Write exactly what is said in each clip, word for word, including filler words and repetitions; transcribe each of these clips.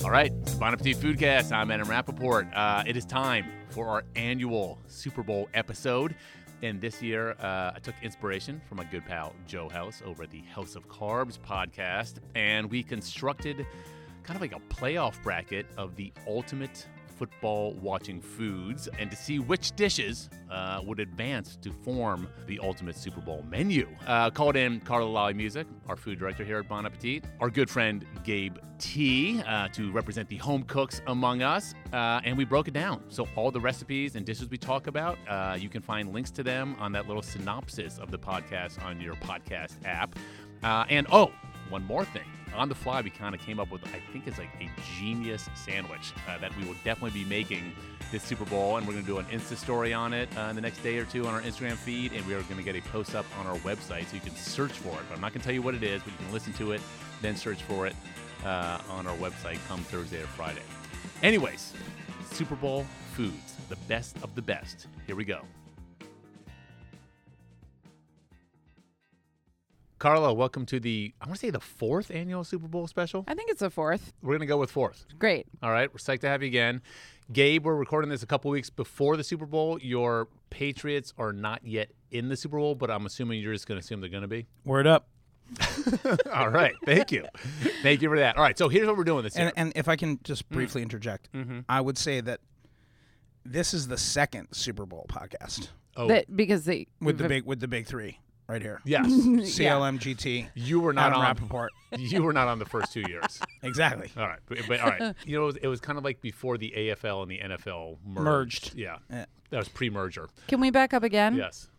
All right, it's the Bon Appetit Foodcast. I'm Adam Rappaport. Uh, it is time for our annual Super Bowl episode. And this year, uh, I took inspiration from my good pal Joe House over at the House of Carbs podcast. And we constructed kind of like a playoff bracket of the ultimate football watching foods and to see which dishes uh, would advance to form the ultimate Super Bowl menu. Uh, called in Carla Lally Music, our food director here at Bon Appetit, our good friend Gabe T uh, to represent the home cooks among us, uh, and we broke it down. So all the recipes and dishes we talk about, uh, you can find links to them on that little synopsis of the podcast on your podcast app. Uh, and oh, one more thing. On the fly, we kind of came up with, I think it's like a genius sandwich uh, that we will definitely be making this Super Bowl, and we're going to do an Insta story on it uh, in the next day or two on our Instagram feed, and we are going to get a post up on our website so you can search for it. But I'm not going to tell you what it is, but you can listen to it, then search for it uh, on our website come Thursday or Friday. Anyways, Super Bowl foods, the best of the best. Here we go. Carla, welcome to the, I want to say the fourth annual Super Bowl special. I think it's a fourth. We're going to go with fourth. Great. All right. We're psyched to have you again. Gabe, we're recording this a couple weeks before the Super Bowl. Your Patriots are not yet in the Super Bowl, but I'm assuming you're just going to assume they're going to be. Word up. All right. Thank you. Thank you for that. All right. So here's what we're doing this year. And, and if I can just briefly mm. interject, mm-hmm. I would say that this is the second Super Bowl podcast. Oh. That, because they with the big with the big three. Right here. Yes. C L M G T. You were not Adam on Rappaport. You were not on the first two years. Exactly. All right. But, but all right. You know, it was, it was kind of like before the A F L and the N F L merged. Merged. Yeah. yeah. That was pre-merger. Can we back up again? Yes.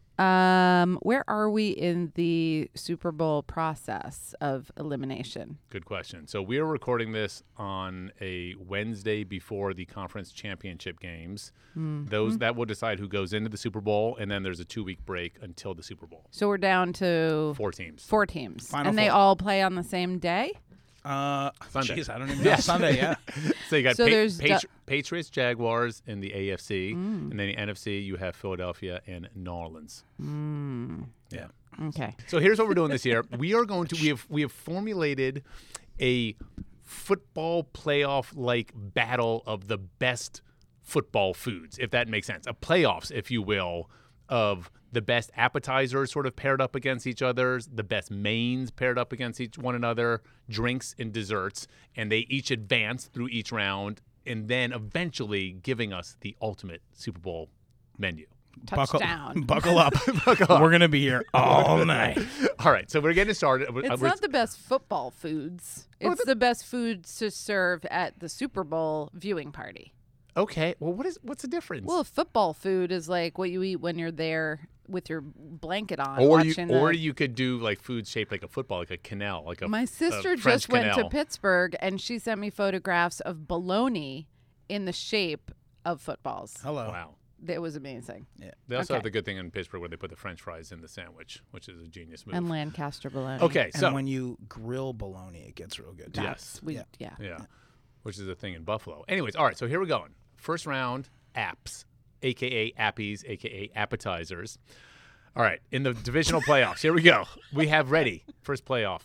Um, where are we in the Super Bowl process of elimination? Good question. So we are recording this on a Wednesday before the conference championship games. Mm-hmm. Those that will decide who goes into the Super Bowl, and then there's a two-week break until the Super Bowl. So we're down to four teams. Four teams, Final and four. they all play on the same day. Uh, Sunday. Geez, I don't even know. Yes. Sunday, yeah. So you got so pa- there's Patri- du- Patriots, Jaguars in the A F C, mm. and then the N F C you have Philadelphia and New Orleans. Mm. Yeah. Okay. So here's what we're doing this year. We are going to we have we have formulated a football playoff like battle of the best football foods, if that makes sense. A playoffs, if you will, of the best appetizers sort of paired up against each other, the best mains paired up against each one another, drinks and desserts, and they each advance through each round, and then eventually giving us the ultimate Super Bowl menu. Touchdown. Buckle, buckle up. buckle up. We're going to be here all night. All right, so we're getting started. It's we're, not the best football foods. Oh, It's the, the best foods to serve at the Super Bowl viewing party. Okay, well, what is what's the difference? Well, football food is like what you eat when you're there with your blanket on. Or you, watching or the, you could do like food shaped like a football, like a canal, like a. My sister a just French went canal. to Pittsburgh and she sent me photographs of bologna in the shape of footballs. Hello. Wow. It was amazing. Yeah. They also Okay. have the good thing in Pittsburgh where they put the French fries in the sandwich, which is a genius move. And Lancaster bologna. Okay, And so when you grill bologna, it gets real good. Too. Yes. We, Yeah. yeah. yeah, which is a thing in Buffalo. Anyways, all right, so here we're going. First round, apps, aka appies, aka appetizers. All right, in the divisional playoffs, here we go. We have ready first playoff: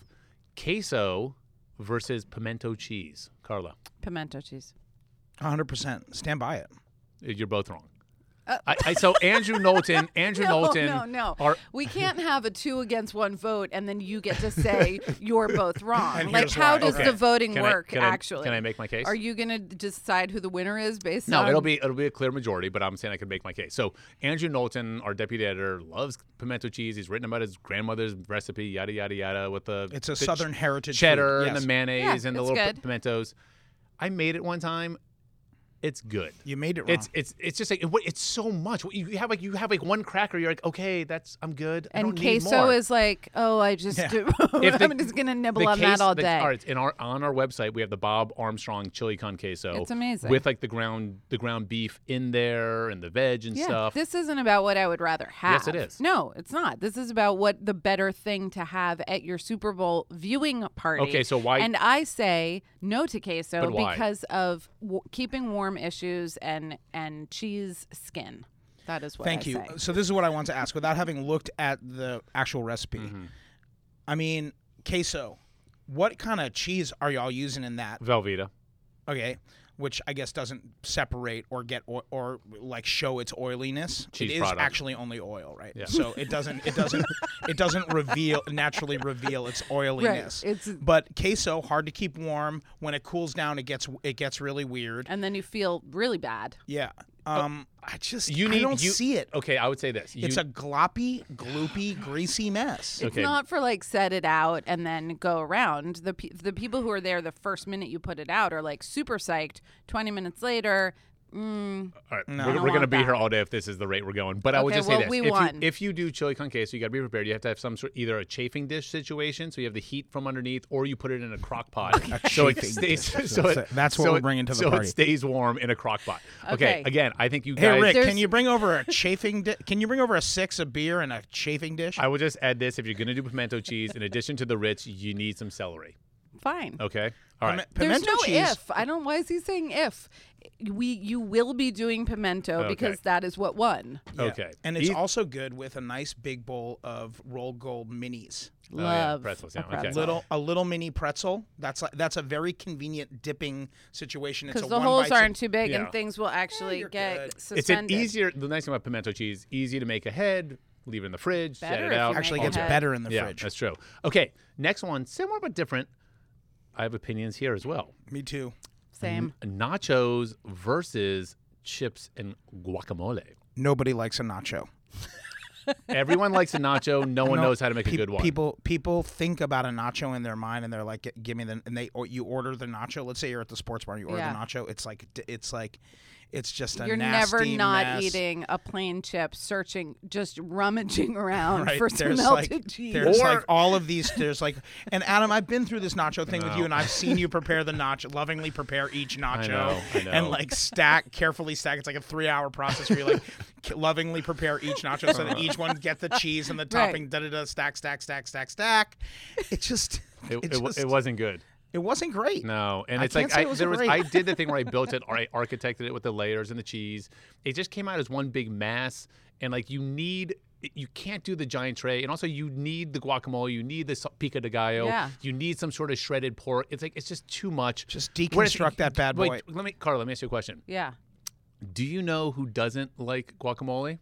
queso versus pimento cheese. Carla, Pimento cheese. one hundred percent. Stand by it. you're both wrong. Uh, I, I, so Andrew Knowlton, Andrew no, Knowlton, no, no. Are, We can't have a two against one vote and then you get to say you're both wrong. And Like, here's how why. does Okay. the voting Can I- work, can I- actually? Can I make my case? Are you going to decide who the winner is based No, on? it'll be it'll be a clear majority, but I'm saying I can make my case. So Andrew Knowlton, our deputy editor, loves pimento cheese. He's written about his grandmother's recipe, yada yada yada, with the It's a the Southern heritage cheddar food. and Yes. the mayonnaise Yeah, and the it's little pi- good. pimentos. I made it one time. It's good. You made it wrong. It's it's it's just like what it's so much. You you have like you have like one cracker. You're like, okay, that's I'm good. I And don't need queso more. is like, oh, I just, Yeah. If the- I'm just going to nibble The on case- that all the- day. all right, in our on our website, we have the Bob Armstrong chili con queso. It's amazing. with like the ground the ground beef in there and the veg and yeah, stuff. this isn't about what I would rather have. Yes, it is. No, it's not. This is about what the better thing to have at your Super Bowl viewing party. Okay, so why- And I say no to queso But why? because of w- keeping warm issues and and cheese skin. That is what Thank I you. say. So this is what I want to ask without having looked at the actual recipe. Mm-hmm. I mean, queso. What kind of cheese are y'all using in that? Velveeta. okay, which I guess doesn't separate or get o- or like show its oiliness. Cheese it is product. actually only oil, right? Yeah. So it doesn't it doesn't it doesn't reveal naturally reveal its oiliness. It's But queso hard to keep warm. When it cools down, it gets it gets really weird. and then you feel really bad. Yeah. Um. I just You need I don't you, see it. Okay, I would say this. You, It's a gloppy, gloopy, greasy mess. It's Okay. not for like set it out and then go around. The pe- the people who are there the first minute you put it out are like super psyched. Twenty minutes later, mm, all right, No. we're, I we're don't going to want be that. here all day if this is the rate we're going. But I would Okay, just well, say this: we if, won. You, if you do chili con queso, you got to be prepared. You have to have some sort, either a chafing dish situation, so you have the heat from underneath, or you put it in a crock pot, so it chafing stays. dish. So That's it, it. That's what so we're it- bringing to the so party. it stays warm in a crock pot. Okay. Okay. Again, I think you Hey guys. Rick, There's- can you bring over a chafing? Di- can you bring over a six of beer and a chafing dish? I would just add this: if you're going to do pimento cheese, in addition to the Ritz, you need some celery. fine. Okay. All right. Pime- There's pimento no cheese. if. I don't. Why is he saying if? We you will be doing pimento Okay. because that is what won. Yeah. Okay. And it's Eith- also good with a nice big bowl of rolled gold minis. Oh, yeah, Love pretzels, a yeah, okay. pretzel. Little a little mini pretzel. That's like that's a very convenient dipping situation. It's Because a the one holes bite aren't too big Yeah. and things will actually you're get good. It's an suspended. easier. The nice thing about pimento cheese: easy to make ahead, leave it in the fridge, set Better it if you out. make Actually it gets ahead. better in the yeah, fridge. that's true. Okay, next one, similar but different. I have opinions here as well. Me too. Same. Nachos versus chips and guacamole. Nobody likes a nacho. Everyone likes a nacho. No one No, knows how to make a Pe- good one. People people think about a nacho in their mind, and they're like, "Give me the." And they or you order the nacho. Let's say you're at the sports bar, and you order Yeah. the nacho. It's like it's like, it's just a You're nasty never not mess. eating a plain chip, searching, just rummaging around Right. for some There's melted like, cheese. There's Or- like all of these. There's like, and Adam, I've been through this nacho thing with know. you, and I've seen you prepare the nacho, lovingly prepare each nacho, know, I know. and like stack, carefully stack. It's like a three-hour process where you like k- lovingly prepare each nacho so that each one get the cheese and the Right. topping. Da da da. Stack, stack, stack, stack, stack. It just, it, it, it, wa- just, it wasn't good. it wasn't great. No, and I it's can't like say I, it wasn't there was great. I did the thing where I built it or I architected it with the layers and the cheese. It just came out as one big mass, and like you need. You can't do the giant tray, and also you need the guacamole. You need the sa- pico de gallo. Yeah. You need some sort of shredded pork. It's like it's just too much. Just Whereas- deconstruct that bad boy. Wait, let me, Carla. Let me ask you a question. yeah. Do you know who doesn't like guacamole?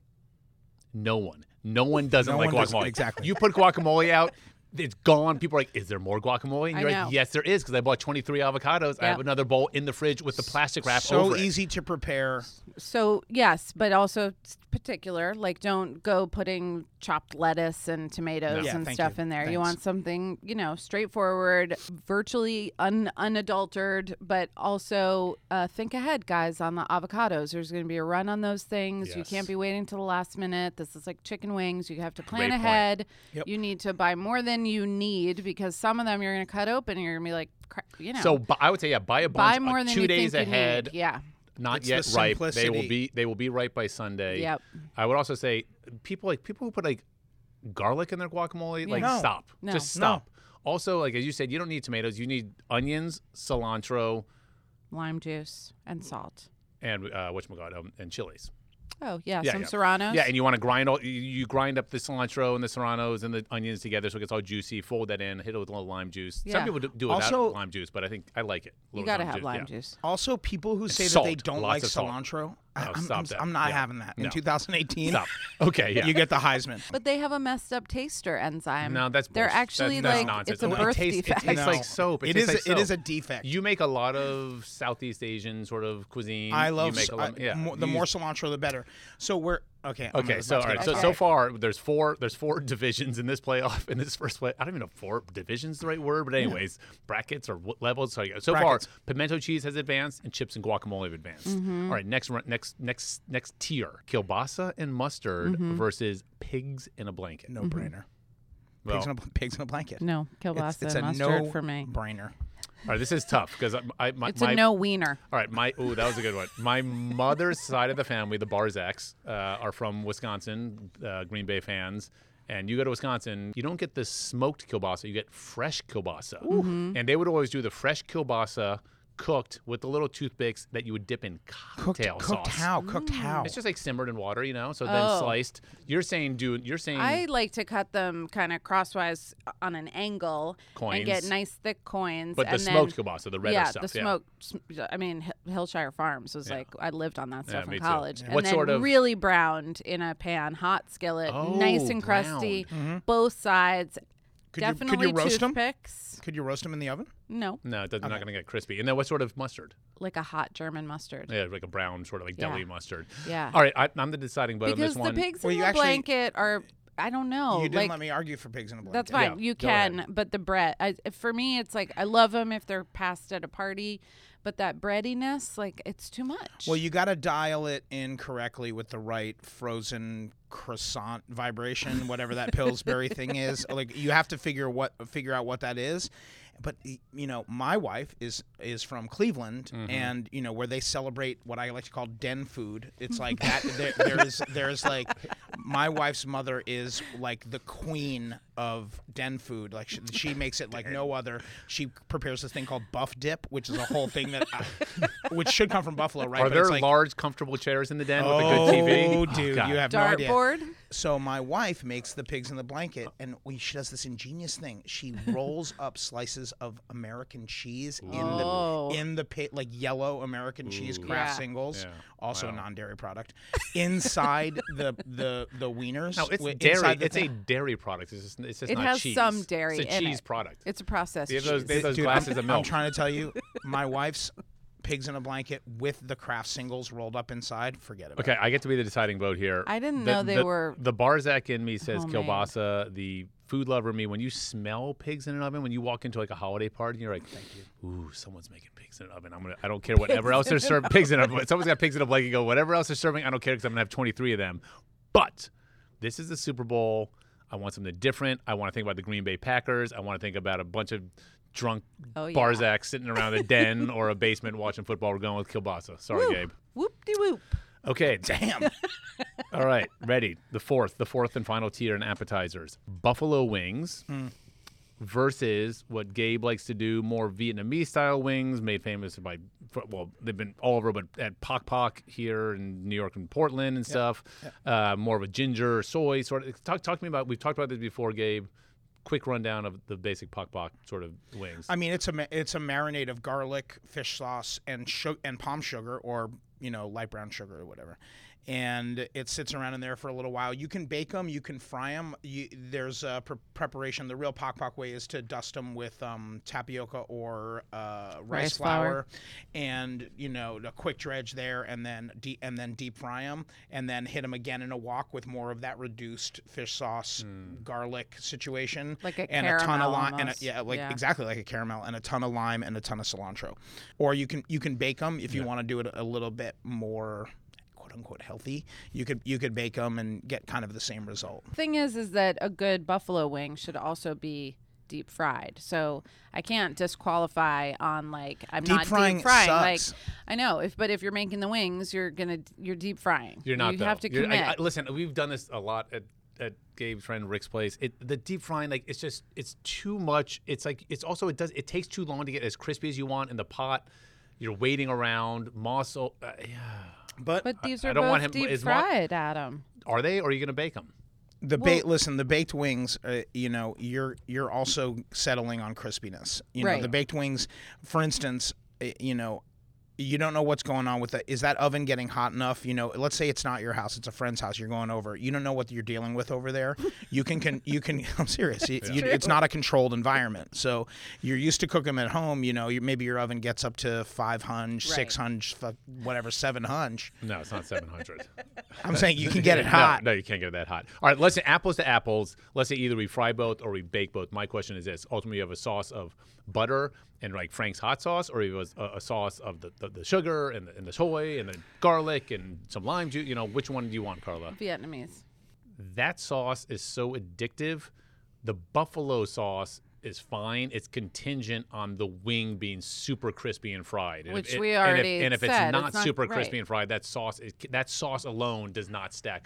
No one. No one doesn't No like one does- guacamole. exactly. You put guacamole out, it's gone. People are like, "Is there more guacamole?" And I you're know. like, "Yes, there is," because I bought twenty-three avocados. I Yeah. have another bowl in the fridge with the plastic wrap So over it. easy to prepare. So yes, but also s- particular. Like, don't go putting chopped lettuce and tomatoes Yeah, and thank stuff you. in there. Thanks. You want something, you know, straightforward, virtually un- unadulterated, but also uh, think ahead, guys. On the avocados, there's going to be a run on those things. You Yes. can't be waiting till the last minute. This is like chicken wings. You have to plan Great point. ahead. Yep. You need to buy more than you need because some of them you're going to cut open and you're going to be like, cra- you know, So bu- I would say, yeah, buy a bunch buy uh, more than two you days think you ahead. need. Yeah. Not It's yet the ripe. They will simplicity. be. They will be ripe by Sunday. Yep. I would also say, people like people who put like garlic in their guacamole, like No. stop. No. Just No. stop. Also, like as you said, you don't need tomatoes. You need onions, cilantro, Lime juice and salt. and uh, whatchamacallit, um, and chilies. Oh yeah, Yeah, some yeah. serranos. Yeah, and you want to grind all. You, you grind up the cilantro and the serranos and the onions together so it gets all juicy. Fold that in, hit it with a little lime juice. Yeah. Some people do, do it Also- without lime juice, but I think I like it. A you little gotta lime have juice, lime yeah. juice. Also, people who say that Salt. they don't Lots like of salt. cilantro, I, No, I'm, stop I'm, that. I'm not Yeah. having that. In No. two thousand eighteen, Stop. Okay, yeah. you get the Heisman. But they have a messed up taster enzyme. No, that's they're bullshit. actually That's- that's like nonsense. it's a It birth tastes- it defect. tastes No. like soap. It It tastes is. like It is a soap. defect. You make a lot of Southeast Asian sort of cuisine. I You love make a lot, I- yeah. mo- the You more use- cilantro, the better. So we're okay. I'm Okay, gonna- so let's all get right, off so topic. so far there's four there's four divisions in this playoff in this first play. I don't even know if four divisions the right word, but anyways, brackets or w- levels. So, so Brackets. far, pimento cheese has advanced and chips and guacamole have advanced. Mm-hmm. All right, next run- next next next tier: kielbasa and mustard Mm-hmm. versus pigs in a blanket. no brainer. Well, Pigs in a pigs in a blanket. No, It's, kielbasa it's and a mustard no for me. brainer. all right, this is tough because I, I my, It's my a no wiener. All right, my ooh, that was a good one. My mother's side of the family, the Barzaks, uh, are from Wisconsin, uh, Green Bay fans. And you go to Wisconsin, you don't get the smoked kielbasa, you get fresh kielbasa. And they would always do the fresh kielbasa cooked with the little toothpicks that you would dip in Cooked, cocktail cooked sauce. how? Cooked how? It's just like simmered in water, you know. So then Oh. sliced. You're saying, dude. You're saying I like to cut them kind of crosswise on an angle and get Coins. nice thick coins. but the and smoked then, kielbasa, the redder yeah, stuff. the smoked. sm- I mean, Hill- Hillshire Farms was Yeah. like I lived on that Yeah, stuff me in too. college, Yeah. and What then sort of- really browned in a pan, hot skillet, Oh, nice and crusty, browned. both sides. Could you, Definitely could you roast them? toothpicks. Could you roast them in the oven? No, No, it doesn't, not Okay. going to get crispy. And then what sort of mustard? like a hot German mustard. Yeah, like a brown sort of like Yeah. deli mustard. Yeah. All right, I, I'm the deciding vote Because on the this one. pigs Well, in you the actually- blanket are. I don't know. you didn't like, let me argue for pigs in a blanket. That's fine. Yeah, you go can, ahead. but the bread. I, for me, it's like I love them if they're passed at a party, but that breadiness, like it's too much. Well, you got to dial it in correctly with the right frozen croissant vibration, whatever that Pillsbury thing is. Like you have to figure what figure out what that is. But y- you know, my wife is is from Cleveland, Mm-hmm. and you know where they celebrate what I like to call den food. It's like that. There, there's there's like my wife's mother is like the queen of den food. Like she, she makes it like no other. She prepares this thing called buff dip, which is a whole thing that I, which should come from Buffalo, right? Are But there it's like, large, comfortable chairs in the den with a oh, good T V? dude, God. you have no idea. dartboard. So my wife makes the pigs in the blanket, and we, she does this ingenious thing. She rolls up slices of American cheese in Oh. the in the pa- like yellow American cheese Kraft Yeah. singles, Yeah. also a Wow. non-dairy product, inside the the the wieners. No, it's wi- dairy. inside the It's a thing. dairy product. It's just, it's just It not has cheese. some dairy It's a in cheese it. product. It's a processed They have those, cheese. they have those Dude, glasses I'm, of milk. I'm trying to tell you, my wife's pigs in a blanket with the Kraft singles rolled up inside. Forget about Okay, I get to be the deciding vote here. I didn't The- know they the- were The Barzak in me says homemade. kielbasa. The food lover in me, when you smell pigs in an oven, when you walk into like a holiday party, you're like, "Thank you." Ooh, someone's making pigs in an oven. I'm gonna. I don't care whatever else they're serving. Pigs in an oven. Someone's got pigs in a blanket. Go whatever else they're serving. I don't care because I'm gonna have twenty-three of them. But this is the Super Bowl. I want something different. I want to think about the Green Bay Packers. I want to think about a bunch of drunk Oh, yeah. Barzaks sitting around a den or a basement watching football. We're going with kielbasa. Sorry, Woo. Gabe. whoop-de-whoop. Okay. Damn. All right, ready. The fourth, the fourth and final tier in appetizers: buffalo wings versus what Gabe likes to do, more Vietnamese style wings, made famous by, well, they've been all over, but at Pok Pok here in New York and Portland and stuff. Uh, more of a ginger soy sort of. Talk, talk to me about. We've talked about this before, Gabe. Quick rundown of the basic Pok Pok sort of wings. I mean, it's a ma- it's a marinade of garlic, fish sauce, and su- and palm sugar, or you know, light brown sugar or whatever. And it sits around in there for a little while. You can bake them, you can fry them. You, there's a pre- preparation. The real Pok Pok way is to dust them with um, tapioca or uh, rice, Rice flour, flour. and you know, a quick dredge there, and then de- and then deep fry them, and then hit them again in a wok with more of that reduced fish sauce, garlic situation, Like a and a ton of caramel lime, and a, almost. yeah, like Yeah. exactly like a caramel, and a ton of lime and a ton of cilantro. Or you can you can bake them if you want to do it a little bit more quote unquote healthy. You could you could bake them and get kind of the same result. Thing is, is that a good buffalo wing should also be deep fried. So I can't disqualify on like I'm Deep not frying deep frying. Like sucks. I know, if but if you're making the wings, you're gonna you're deep frying. You're not. You though. have to You're- commit. I, I, listen, we've done this a lot at, at Gabe's friend Rick's place. It the deep frying, like it's just it's too much. It's like it's also it does it takes too long to get as crispy as you want in the pot. You're waiting around. Moss. Uh, yeah. But, but these I are don't both want him- deep is Mar- fried, Adam. Are they? Or are you gonna bake them? the Well- bait listen, the baked wings, uh, you know, you're you're also settling on crispiness. You know, Right. the baked wings, for instance, uh, you know, you don't know what's going on with it. Is that oven getting hot enough? You know, let's say it's not your house; it's a friend's house. You're going over. You don't know what you're dealing with over there. You can, can you can. I'm serious. You, you, it's not a controlled environment. So you're used to cooking them at home. You know, you, maybe your oven gets up to five hunch, Right. six hunch, fu- whatever, seven hunch. No, it's not seven hundred. I'm saying you can get it No, hot. No, you can't get it that hot. All right, let's say apples to apples. Let's say either we fry both or we bake both. My question is this: ultimately, you have a sauce of butter and like Frank's hot sauce, or you have a, a sauce of the, the, the sugar and the, and the soy and the garlic and some lime juice. You know, which one do you want, Carla? Vietnamese. That sauce is so addictive. The buffalo sauce is fine. It's contingent on the wing being super crispy and fried. And Which if, we and if- already And if, said, it's not it's not- super crispy right. and fried, that sauce is, that sauce alone does not stack up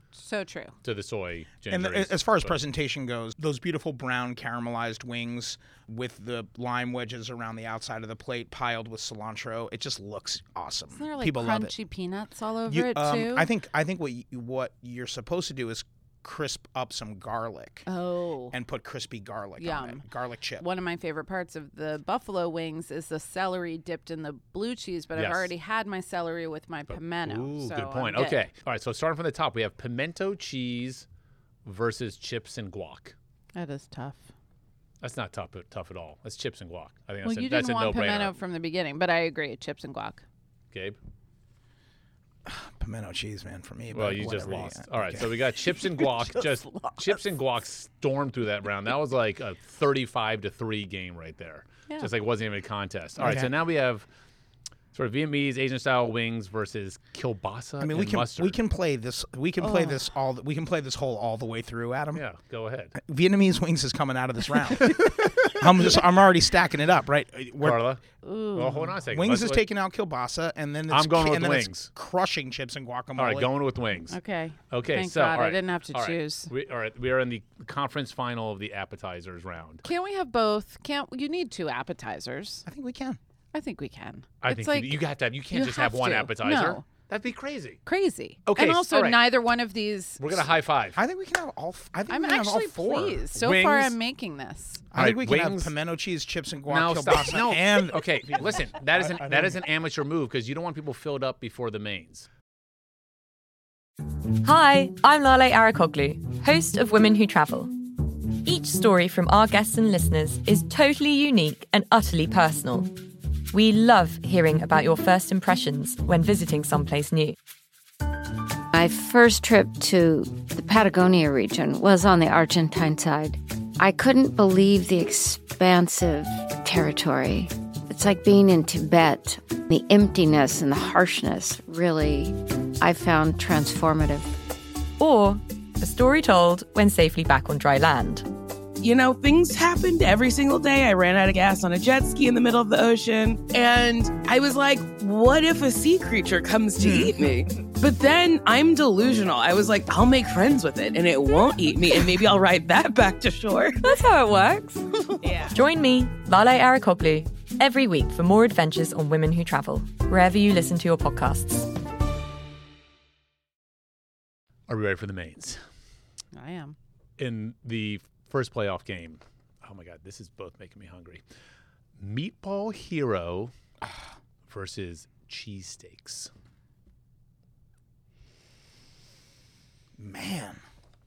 So true. to the soy ginger. And the, is- as far as but- presentation goes, those beautiful brown caramelized wings with the lime wedges around the outside of the plate piled with cilantro, it just looks awesome. Isn't there like People love it. crunchy peanuts all over You- it um, too? I think I think what you, what you're supposed to do is crisp up some garlic Oh. and put crispy garlic on Yum. it, garlic chip. One of my favorite parts of the buffalo wings is the celery dipped in the blue cheese, but Yes. I've already had my celery with my pimento. Ooh, so good I'm point. good. Okay. All right. So starting from the top, we have pimento cheese versus chips and guac. That is tough. That's not tough, tough at all. That's chips and guac. I think Well, that's a, you that's didn't a want pimento no-brainer. from the beginning, but I agree. Chips and guac. Gabe? Pimento cheese, man, for me. Well, but you just whatever, lost. yeah. All right, Okay. so we got chips and guac. just chips and guac stormed through that round. That was like a thirty-five to three game right there. Yeah. Just like wasn't even a contest. All right, Okay. so now we have sort of Vietnamese Asian style wings versus kielbasa I mean, we and can mustard. we can play this. We can play Oh. this all. We can play this whole all the way through, Adam. Yeah, go ahead. Vietnamese wings is coming out of this round. I'm just. I'm already stacking it up. Right. We're- Carla? Ooh. Well, hold on a second. Wings Let's- is let- taking out kielbasa, and then it's I'm going ki- with and then it's wings. crushing chips and guacamole. All right, going with wings. Okay. Okay, Thank so God, all right, I didn't have to all right. choose. We, all right, we are in the conference final of the appetizers round. Can't we have both? Can't you need two appetizers? I think we can. I think we can. I it's think like you, you got to have. You can't you just have, have one to. appetizer. No. That'd be crazy. crazy. Okay, And s- also, all right. neither one of these. We're gonna high five. I think we can have all. f- I think I'm we can have all actually four. pleased. So Wings. far, I'm making this. I think All we right, can wings- have pimento cheese, chips and guac, No, kielbasa, stop. No. and Okay, listen. That is an I- I that don't- is an amateur move because you don't want people filled up before the mains. Hi, I'm Lale Arakoglu, host of Women Who Travel. Each story from our guests and listeners is totally unique and utterly personal. We love hearing about your first impressions when visiting someplace new. My first trip to the Patagonia region was on the Argentine side. I couldn't believe the expansive territory. It's like being in Tibet. The emptiness and the harshness really, I found transformative. Or a story told when safely back on dry land. You know, things happened every single day. I ran out of gas on a jet ski in the middle of the ocean. And I was like, what if a sea creature comes to eat me? But then I'm delusional. I was like, I'll make friends with it and it won't eat me. And maybe I'll ride that back to shore. That's how it works. Yeah. Join me, Lale Arakoglu, every week for more adventures on Women Who Travel, wherever you listen to your podcasts. Are we ready for the mains? I am. In the first playoff game, oh my God, this is both making me hungry. Meatball Hero versus cheesesteaks. man,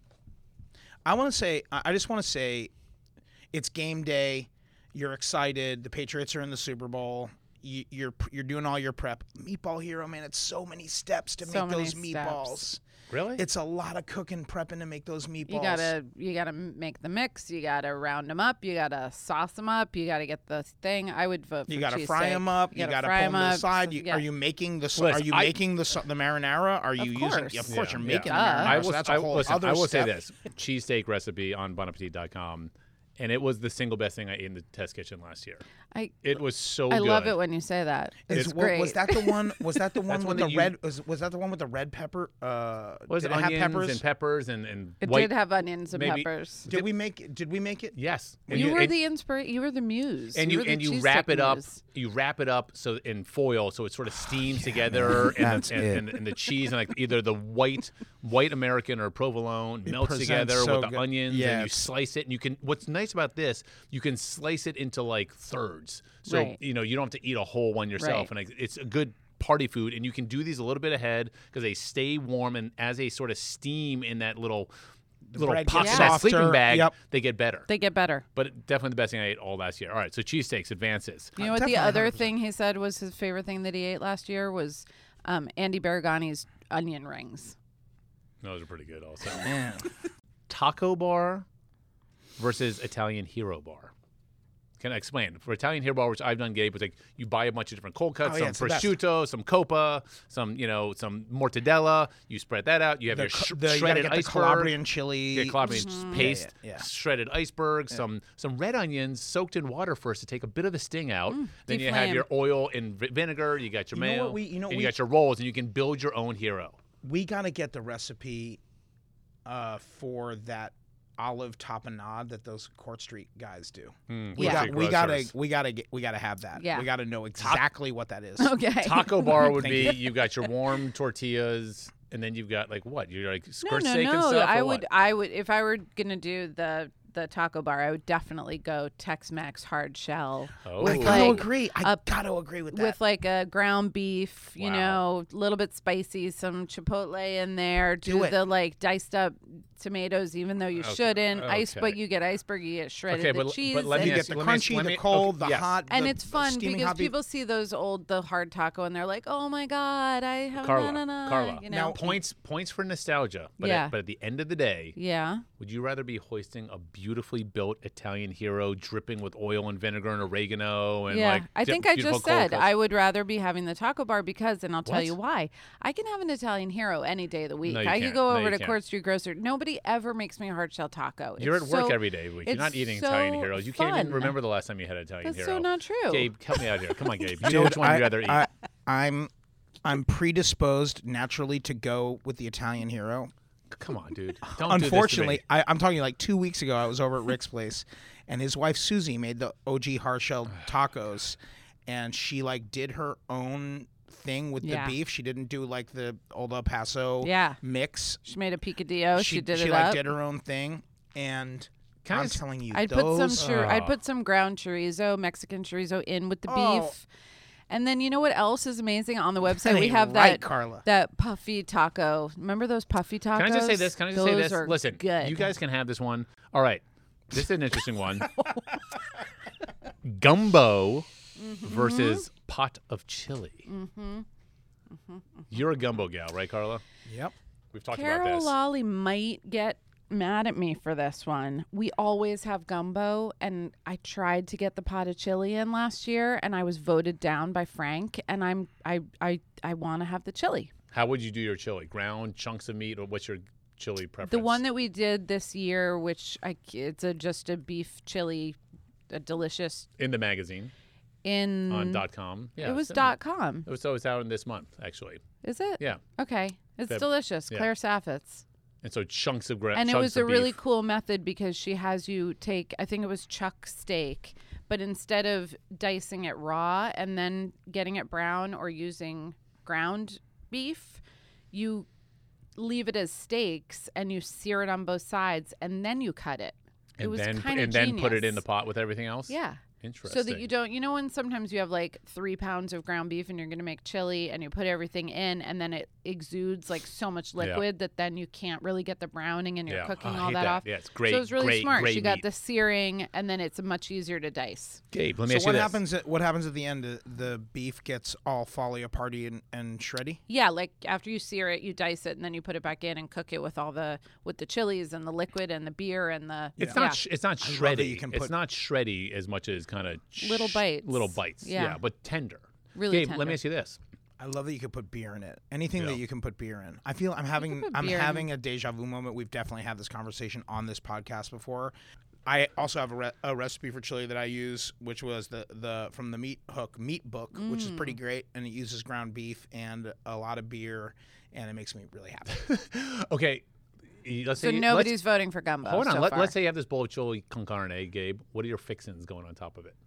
I want to say. I I just want to say, it's game day. You're excited. The Patriots are in the Super Bowl. You, you're you're doing all your prep. Meatball Hero, man, it's so many steps to So make many those steps. meatballs. Really? It's a lot of cooking, prepping to make those meatballs. You gotta, you gotta make the mix. You gotta round them up. You gotta sauce them up. You gotta get the thing. I would vote for You gotta cheesesteak. fry them up. You, gotta, fry pull them to the up. side. You, Yeah. Are you making the? Listen, are you I- making the the marinara? Are you using? course. Of course, Yeah, you're yeah. making Duh. the marinara. I so will, that's I, a whole listen, other I will step. say this cheesesteak recipe on bon appetit dot com, and it was the single best thing I ate in the test kitchen last year. I, It was so I good. love it when you say that. It's Is- wa- great. Was that the one? Was that the one That's with one the that you- red? Was, was that the one with the red pepper? Uh, was did it it have onions peppers? and peppers and, and it white? did have onions and maybe- peppers. Did we make it? Did we make it? Yes. And You were and- the inspiration. You were the muse. and you, were the and you cheesesteak wrap it up. muse. You wrap it up so in foil, so it sort of steams together, and, That's the, and, it. and, and the cheese and like either the white white American or provolone melts presents together so with the good. onions, Yeah, and you it's- slice it. And you can. What's nice about this, you can slice it into like thirds, so Right. you know you don't have to eat a whole one yourself, Right. and like, it's a good party food. And you can do these a little bit ahead because they stay warm, and as they sort of steam in that little. Little bread pocket, gets that sleeping softer. bag, Yep. they get better. They get better. But definitely the best thing I ate all last year. All right, so cheesesteaks advances. You know what? The definitely other one hundred percent. thing he said was his favorite thing that he ate last year was um, Andy Baragani's onion rings. Those are pretty good also. Man. Taco bar versus Italian Hero bar. Can I explain? For Italian Hero bar, which I've done, Gabe, was like you buy a bunch of different cold cuts, Oh, yeah, it's some the best. prosciutto, some copa, some you know, some mortadella. You spread that out. You have The, your ca- sh- the, you gotta shredded get the iceberg. Calabrian chili. You get Calabrian Mm-hmm. paste, Yeah, yeah, yeah. shredded iceberg, some some red onions soaked in water first to take a bit of the sting out. then you have deflame. your oil and vi- vinegar. You got your You know mayo. what we- you know and we- you got your rolls, and you can build your own hero. We gotta get the recipe uh, for that olive tapenade that those Court Street guys do. Mm, We Yeah. got Street we gotta grocers. we gotta get, we gotta have that. Yeah. We gotta know exactly what that is. Okay. Taco bar would Thank be you. you've got your warm tortillas, and then you've got like what? You're like No, skirt no, steak and no. stuff. I or would, what? I would, if I were gonna do the the taco bar, I would definitely go Tex-Mex hard shell Oh. I with gotta like agree. I a- gotta agree with that. with like a ground beef, you Wow. know, a little bit spicy, some chipotle in there. Do, Do it. the like diced up tomatoes, even though you Okay, shouldn't. Ice, okay. but you get iceberg, you get shredded Okay, the but- cheese, but let and, me you get ask- the let me ask- crunchy, let the me- cold, okay, the yes. hot, and the it's fun steaming because hot beef. people see those old the hard taco and they're like, oh my god, I have Carla, na, na, na, Carla. you Now, know. Points points for nostalgia, but Yeah. at, but at the end of the day, yeah. would you rather be hoisting a beautifully built Italian hero dripping with oil and vinegar and oregano and Yeah, like I di- think I beautiful just cold said cuts? I would rather be having the taco bar because, and I'll tell What? you why. I can have an Italian hero any day of the week. No, you I can't. could go No, over you to can't. Court Street Grocer. Nobody ever makes me a hard shell taco. You're It's at work so- every day of the week. You're not it's eating Italian so heroes. You can't even fun. remember the last time you had an Italian That's hero. so not true. Gabe, help me out here. Come on, Gabe. You know Dude, which one I, you'd rather eat. I, I'm I'm predisposed naturally to go with the Italian hero. Come on, dude. Don't Unfortunately, do this to me. I, I'm talking like two weeks ago. I was over at Rick's place, and his wife Susie made the O G hard shell tacos, and she like did her own thing with Yeah. the beef. She didn't do like the old El Paso Yeah. mix. She made a picadillo. She, she did she it like up. did her own thing, and Can I I'm s- telling you, I'd those put some chur- I'd Oh. put some ground chorizo, Mexican chorizo in with the Oh. beef. And then you know what else is amazing on the website? That we ain't have right, that Carla. that puffy taco. Remember those puffy tacos? Can I just say this? Can I just Those say this? are Listen, good. you guys can have this one. All right. This is an interesting one. Gumbo Mm-hmm. versus pot of chili. Mm-hmm. You're a gumbo gal, right, Carla? Yep. We've talked Carol about this. Lolly might get mad at me for this one. We always have gumbo, and I tried to get the pot of chili in last year, and I was voted down by Frank. And I'm I I I want to have the chili. How would you do your chili? Ground chunks of meat, or what's your chili preference? The one that we did this year, which I it's a just a beef chili, a delicious in the magazine in on dot com. Yeah, it was so- dot com. It was so it's out in this month actually. Is it? Yeah, Okay, it's Feb- delicious. yeah. Claire Saffitz. and so chunks of ground. And it chunks was of a really beef. cool method because she has you take, I think it was chuck steak, but instead of dicing it raw and then getting it brown or using ground beef, you leave it as steaks and you sear it on both sides and then you cut it. and it was then kind of and then put it in the genius. pot with everything else. Yeah. Interesting. So that you don't, you know, when sometimes you have like three pounds of ground beef and you're going to make chili and you put everything in and then it exudes like so much liquid that then you can't really get the browning and you're Yeah. cooking Oh, I all hate that, that. off. Yeah, it's great- So it was really great- smart. great She got meat. the searing and then it's much easier to dice. Gabe, let me So ask what you this. happens? At, what happens at the end? The, the beef gets all folly aparty and, and shreddy. Yeah, like after you sear it, you dice it and then you put it back in and cook it with all the with the chilies and the liquid and the beer and the It's yeah. not. Sh- it's not I love that shreddy. you can It's put- not shreddy as much as kind of Little bites. Little bites. Yeah. but tender. Really Gabe, let tender. me ask you this. I love that you could put beer in it. Anything Yeah. that you can put beer in. I feel I'm having put I'm beer in- having a deja vu moment. We've definitely had this conversation on this podcast before. I also have a, re- a recipe for chili that I use, which was the, the from the Meat Hook Meat Book, which is Mm. pretty great, and it uses ground beef and a lot of beer, and it makes me really happy. Okay, y- let's So say nobody's let's, voting for gumbo. hold on. so Let, far. let's say you have this bowl of chili con carne, Gabe. What are your fixins going on top of it?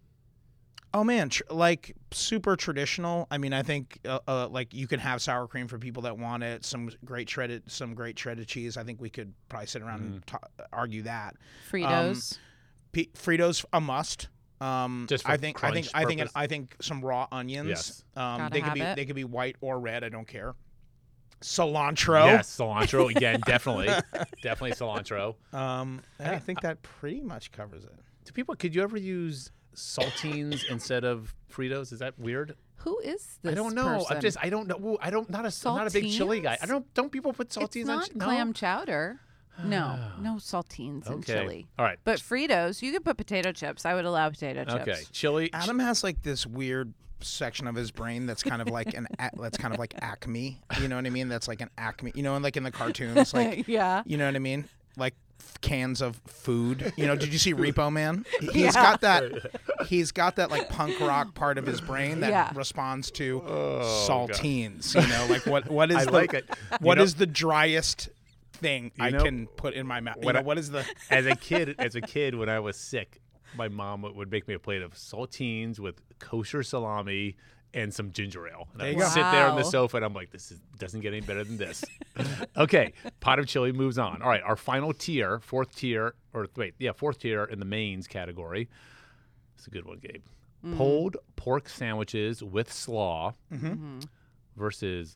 Oh man, tr- like super traditional. I mean, I think uh, uh, like you can have sour cream for people that want it. Some great shredded, some great shredded cheese. I think we could probably sit around and ta- argue that. Fritos. P- Fritos a must. Um, Just for I think I think crunch I think purpose? I think some raw onions. Yes. Um, Gotta they could have be it. they could be white or red. I don't care. Cilantro. Yes, cilantro again. Definitely, definitely cilantro. Um, I think that pretty much covers it. Do people? Could you ever use saltines instead of Fritos? Is that weird? Who is this I don't know. person? I'm just. I don't know. Ooh, I don't. Not a. I'm not a big chili guy. I Saltines? don't. Don't people put saltines It's on? not ch- no? clam chowder. No, no saltines and Okay. chili. All right. But Fritos, you could put potato chips. I would allow potato chips. Okay. Chili. Adam has like this weird section of his brain that's kind of like an a- that's kind of like Acme. You know what I mean? That's like an Acme. You know, and like in the cartoons, like yeah. you know what I mean? Like f- cans of food. You know, did you see Repo Man? He's Yeah. got that. He's got that like punk rock part of his brain that Yeah. responds to Oh, saltines. You know, like what what is I the, like it. You What know- is the driest thing You I know, can put in my mouth. You what know, I- what is the? as a kid, as a kid, when I was sick, my mom would- would make me a plate of saltines with kosher salami and some ginger ale. And There I you would go. sit there on the Wow. sofa, and I'm like, this is, doesn't get any better than this. Okay, pot of chili moves on. All right, our final tier, fourth tier, or wait, yeah, fourth tier in the mains category. It's a good one, Gabe. Pulled pork sandwiches with slaw Mm-hmm. versus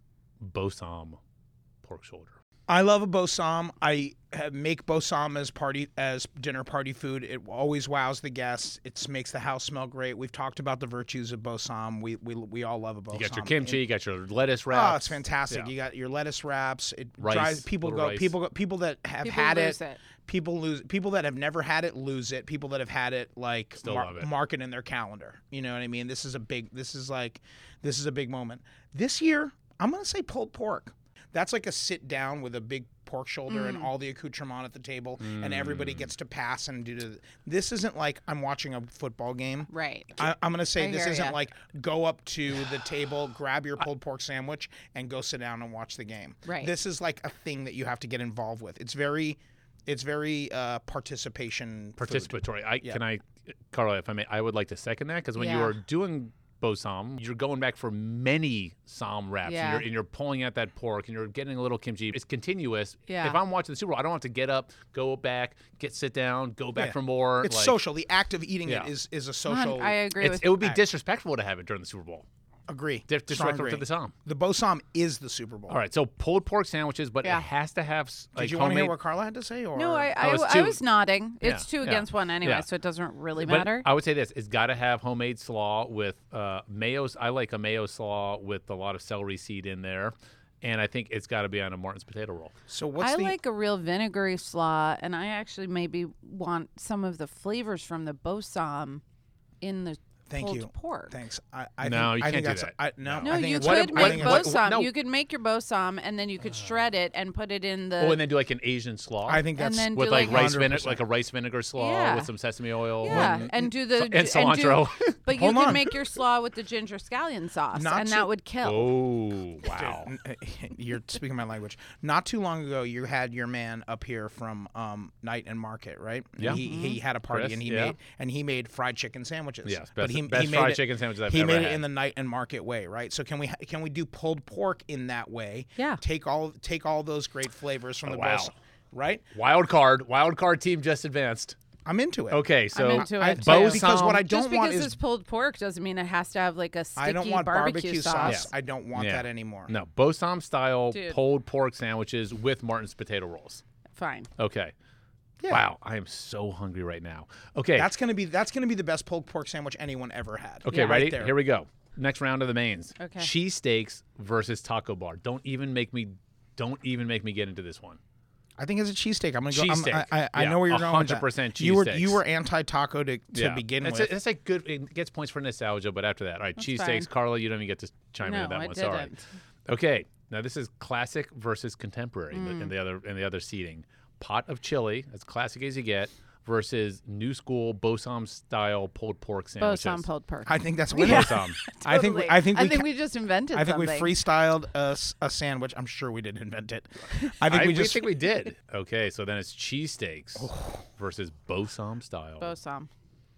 Bosom pork shoulder. I love a bosom. I uh, make bosom as party as dinner party food. It always wows the guests. It makes the house smell great. We've talked about the virtues of bosom. We we we all love a bosom. You got your kimchi, you got your lettuce wraps. Oh, it's fantastic. Yeah. You got your lettuce wraps. It Rice, drives people little go. rice. People go. People that have People had lose it, it. People lose. People that have never had it lose it. People that have had it like Still mar- love it. mark it in their calendar. You know what I mean? This is a big. This is like, this is a big moment. This year, I'm gonna say pulled pork. That's like a sit down with a big pork shoulder Mm. and all the accoutrement at the table, and everybody gets to pass and do. The, this isn't like I'm watching a football game. Right. I, I'm going to say I this hear isn't ya. like go up to the table, grab your pulled pork sandwich, and go sit down and watch the game. Right. This is like a thing that you have to get involved with. It's very, it's very uh, participation. food. Participatory. I Yeah. can I, Carla, if I may, I would like to second that because when you Yeah. are doing Bosom, you're going back for many som wraps, Yeah. and, you're, and you're pulling out that pork, and you're getting a little kimchi. It's continuous. Yeah. If I'm watching the Super Bowl, I don't have to get up, go back, get sit down, go back Yeah. for more. It's like, social. The act of eating Yeah. it is is a Hun, social. I agree It's, with it would be I- disrespectful to have it during the Super Bowl. agree. Dis- Strong Disrespectful agree. to the som. The bosom is the Super Bowl. All right, so pulled pork sandwiches, but Yeah. it has to have s- like Did you want to homemade. hear what Carla had to say? Or No, I Oh, I, it's I two. was nodding. It's Yeah, two yeah, against one anyway, yeah. so it doesn't really But matter. I would say this: it's got to have homemade slaw with uh, mayo. I like a mayo slaw with a lot of celery seed in there, and I think it's got to be on a Martin's potato roll. So what's I the? like a real vinegary slaw, and I actually maybe want some of the flavors from the bosom in the Thank pulled you. pork. Thanks. I, I No, think, you I can't think do that's, that. I, no, No, I think you it's- What could if- I make think what- it's- bosom. no. You could make your bosom, and then you could shred it and put it in the. Oh, and then do like an Asian slaw. I think And that's then with do like, like rice a- vinegar, like a rice vinegar slaw Yeah. with some sesame oil. yeah, and, and do the and do- cilantro. do- but you Hold could on. make your slaw with the ginger scallion sauce, Not and too- that would kill. oh wow! You're speaking my language. Not too long ago, you had your man up here from um, Night and Market, right? And Yeah. He, he had a party Chris, and he yeah. made and he made fried chicken sandwiches. Yes, but best- he, best he made fried it, chicken sandwiches I've he ever made it had. in the Night and Market way, right? So can we can we do pulled pork in that way? Yeah. Take all take all those great flavors from Oh, the wow. both, right? Wild card, wild card team just advanced. I'm into it. Okay, so I'm into I, it, I- too. because what I don't Just want because is it's pulled pork doesn't mean it has to have like a sticky I don't want barbecue, sauce. I don't want Yeah. that anymore. no Bosom style Dude. pulled pork sandwiches with Martin's potato rolls. Fine. Okay. Yeah. Wow, I am so hungry right now. Okay, That's gonna be that's gonna be the best pulled pork sandwich anyone ever had. okay, Yeah. ready? Right there. Here we go. Next round of the mains. Okay. Cheesesteaks versus taco bar. Don't even make me. Don't even make me get into this one. I think it's a cheesesteak. I'm gonna go. I'm- Cheesesteak. I, I, I Yeah, know where you're going with that. one hundred percent You were cheesesteaks. you were anti taco to, to yeah. begin that's with. A, that's like good. It gets points for nostalgia, but after that, all right, That's cheesesteaks. fine. Carla, you don't even get to chime in No, on that I one. Sorry. didn't. Okay, now this is classic versus contemporary Mm. in, the, in the other in the other seating. Pot of chili, as classic as you get, versus new school Bosom style pulled pork sandwiches. Bosom pulled pork. I think that's Yeah. winning. Bosom. I think we, Totally. I think we I think ca- we just invented I think we something. freestyled a, s- a sandwich. I'm sure we didn't invent it. I think I we just think we did. Okay, so then it's cheesesteaks versus Bosom style. Bosom.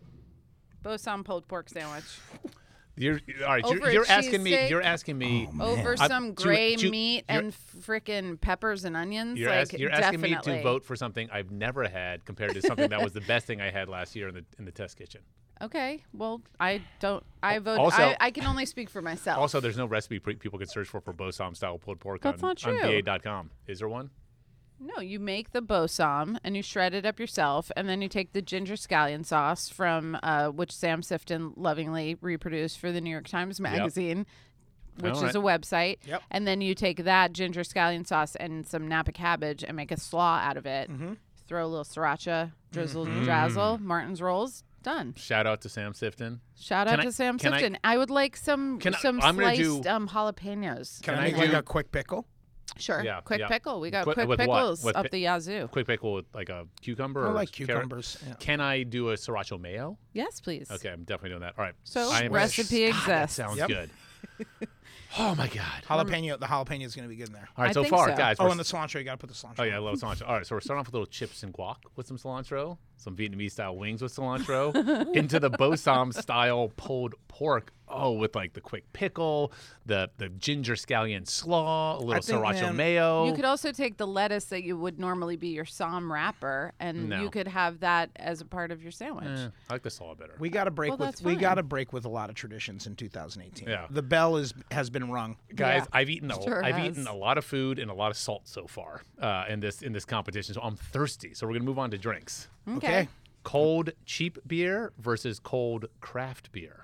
Bosom pulled pork sandwich. You're all right. Over You're, a you're asking me. cheesesteak? You're asking me. Over I- some to- gray to- meat you're- and frickin' peppers and onions. You're, like ask, you're asking me definitely. to vote for something I've never had compared to something that was the best thing I had last year in the in the test kitchen. Okay, well, I don't. I vote. Also- I, I can only speak for myself. Also, there's no recipe pre- people can search for for Bosom style pulled pork That's on, not on true. B A dot com. Is there one? No, you make the bosom and you shred it up yourself, and then you take the ginger scallion sauce from uh, which Sam Sifton lovingly reproduced for the New York Times Magazine, which All is a website. Yep. And then you take that ginger scallion sauce and some Napa cabbage and make a slaw out of it. Mm-hmm. Throw a little sriracha, drizzle, Mm-hmm. drazzle, Martin's rolls, done. Shout out to Sam Sifton. Shout Can out I- to Sam can I- Sifton. I, would like some Can I- some I'm gonna sliced do- um, jalapenos. Can, Can I I make like do- a quick pickle? Sure. Yeah, quick yeah. pickle. We got Quick- quick with what? pickles With up pi- the yazoo. Quick pickle with like a cucumber. I or like carrot? cucumbers. Yeah. Can I do a sriracha mayo? Yes, please. Okay, I'm definitely doing that. All right. So I am- recipe God, that exists. sounds Yep. good. Oh my God. Jalapeno. The jalapeno is going to be good in there. All right, I so think far, so. guys. Oh, we're and the cilantro. You got to put the cilantro. Oh, yeah, I love cilantro. All right, so we're starting off with little chips and guac with some cilantro, some Vietnamese-style wings with cilantro, into the Bosam-style pulled pork, oh, with, like, the quick pickle, the the ginger scallion slaw, a little think, sriracha man, mayo. You could also take the lettuce that you would normally be your Somme wrapper, and No. you could have that as a part of your sandwich. Eh, I like the slaw better. We got to break Well, with that's we fine. got to break with a lot of traditions in two thousand eighteen. Yeah. The bell is has been rung. Guys, Yeah. I've eaten a, Sure I've has. eaten a lot of food and a lot of salt so far uh, in this in this competition, so I'm thirsty. So we're gonna move on to drinks. Okay. Cold cheap beer versus cold craft beer.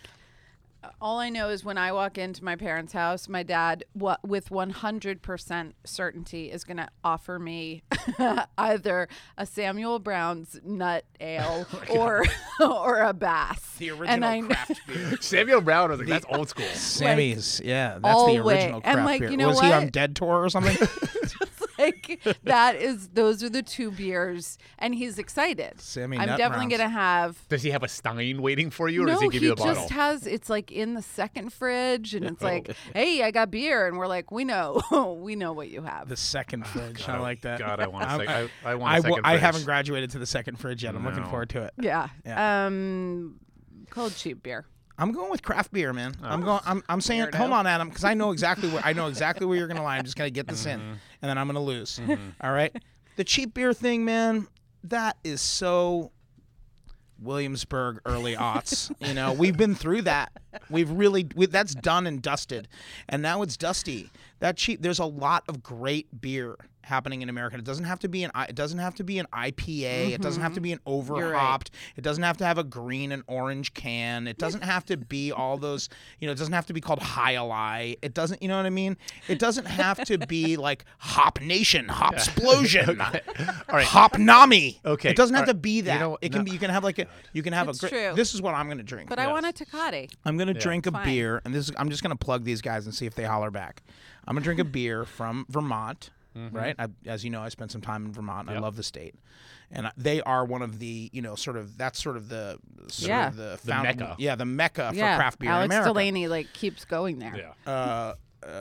All I know is when I walk into my parents' house, my dad, what with one hundred percent certainty, is going to offer me either a Samuel Brown's Nut Ale or or a Bass. The original and I, craft beer. Samuel Brown was like, that's old school. Sammy's, yeah, that's all the way. original And, craft like, beer. you know Was he on what? Dead Tour or something? like that is those are the two beers, and he's excited. Sammy I'm Nut definitely Browns. gonna have. Does he have a Stein waiting for you, or no, does he give you the bottle? just has. It's like in the second fridge, and it's like, hey, I got beer, and we're like, we know, we know what you have. The second fridge. I like that. God, I want a I'm- sec- I, I want a I, second w- I fridge. haven't graduated to the second fridge yet. I'm looking No. forward to it. Yeah. Yeah. Um, cold cheap beer. I'm going with craft beer, man. I'm Oh. going. I'm. I'm saying. Weirdo. Hold on, Adam, because I know exactly where I know exactly where you're going to lie. I'm just going to get this Mm-hmm. in, and then I'm going to lose. All right. The cheap beer thing, man. That is so Williamsburg early aughts. You know, we've been through that. We've really. We, that's done and dusted, and now it's dusty. That cheap. There's a lot of great beer happening in America. It doesn't have to be an. I- It doesn't have to be an I P A. It doesn't have to be an over You're right. hopped. It doesn't have to have a green and orange can. It doesn't have to be all those, you know, it doesn't have to be called High-Ally. It doesn't, you know what I mean? It doesn't have to be like Hop Nation, Hop Explosion, All right. Hop Nami. Okay, It doesn't have all to right. be You that. know, it can no- be, you can have like a, you can have It's a great, true. this is what I'm going to drink. But I Yes. want a Tecate. I'm going to drink a Fine. beer, and this is, I'm just going to plug these guys and see if they holler back. I'm going to drink a beer from Vermont, right? I, as you know, I spent some time in Vermont, and Yep. I love the state. And I- they are one of the, you know, sort of, that's sort of the, sort Yeah. of the, The found- mecca. Yeah, the mecca for Yeah. craft beer in Alex America. Delaney like keeps going there. Yeah. Uh,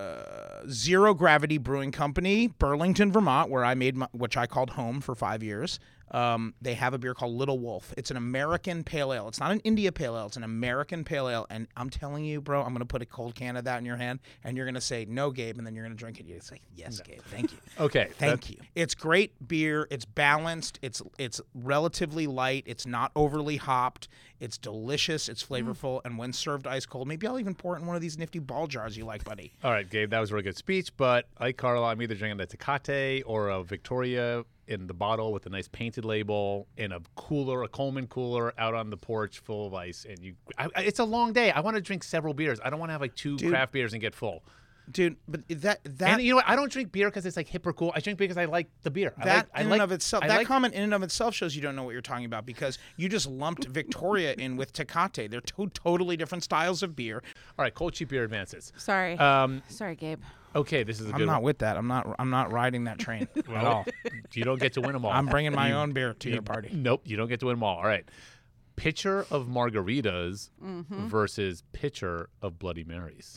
uh, Zero Gravity Brewing Company, Burlington, Vermont, where I made my, which I called home for five years. Um, they have a beer called Little Wolf. It's an American pale ale. It's not an India pale ale. It's an American pale ale. And I'm telling you, bro, I'm going to put a cold can of that in your hand, and you're going to say, no, Gabe, and then you're going to drink it. You're going to say, yes, Gabe, thank you. Okay. Thank that- you. It's great beer. It's balanced. It's it's relatively light. It's not overly hopped. It's delicious. It's flavorful. And when served ice cold, maybe I'll even pour it in one of these nifty ball jars you like, buddy. All right, Gabe, that was a really good speech, but like Carla, I'm either drinking a Tecate or a Victoria in the bottle with a nice painted label in a cooler, a Coleman cooler out on the porch full of ice. And you, I, I- it's a long day. I want to drink several beers. I don't want to have like two Dude. craft beers and get full. Dude, but that that And you know what? I don't drink beer because it's like hip or cool. I drink because I like the beer. I that like, I in like, and of itself, I that like, comment in and of itself shows you don't know what you're talking about because you just lumped Victoria in with Tecate. They're two totally different styles of beer. All right, cold cheap beer advances. Sorry. Um, Sorry, Gabe. okay, this is a I'm good not one. with that. I'm not. I'm not riding that train at Well, all. you don't get to win them all. I'm bringing my You- own beer to you- your party. Nope, you don't get to win them all. All right. Pitcher of margaritas Mm-hmm. versus pitcher of Bloody Marys.